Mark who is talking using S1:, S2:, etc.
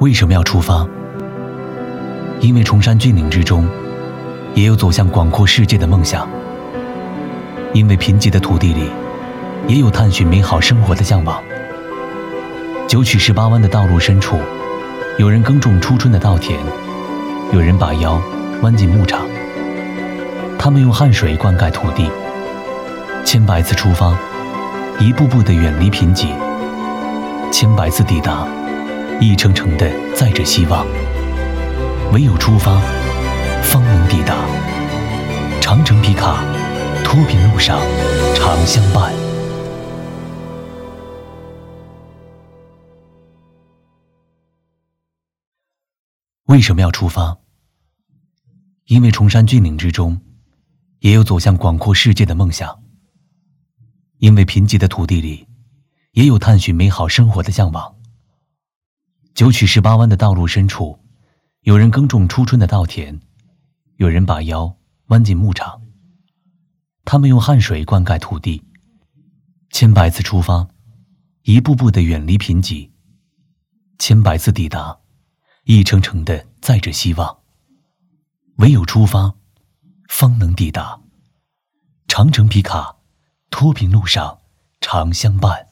S1: 为什么要出发？因为崇山峻岭之中，也有走向广阔世界的梦想；因为贫瘠的土地里，也有探寻美好生活的向往。9曲18弯的道路深处，有人耕种初春的稻田，有人把腰弯进牧场。他们用汗水灌溉土地，千百次出发，一步步地远离贫瘠；千百次抵达，一程程地载着希望。唯有出发，方能抵达。长城皮卡，脱贫路上常相伴。为什么要出发？因为崇山峻岭之中，也有走向广阔世界的梦想；因为贫瘠的土地里，也有探寻美好生活的向往。9曲18弯的道路深处，有人耕种初春的稻田，有人把腰弯进牧场。他们用汗水灌溉土地，千百次出发，一步步地远离贫瘠；千百次抵达，一程程地载着希望。唯有出发，方能抵达。长城皮卡，脱贫路上常相伴。